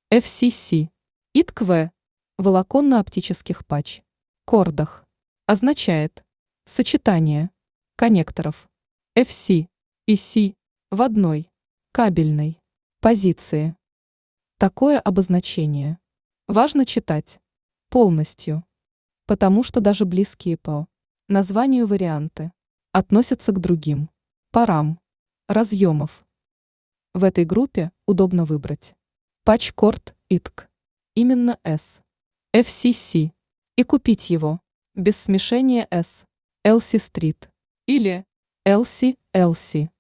FCC. ИТКВ. Волоконно-оптических патч. Кордах. Означает сочетание коннекторов FC и C в одной кабельной позиции. Такое обозначение важно читать полностью, потому что даже близкие по названию варианты относятся к другим парам разъемов. В этой группе удобно выбрать патч-корд ITK, именно S, FCC, и купить его без смешения S, LC Street или LC.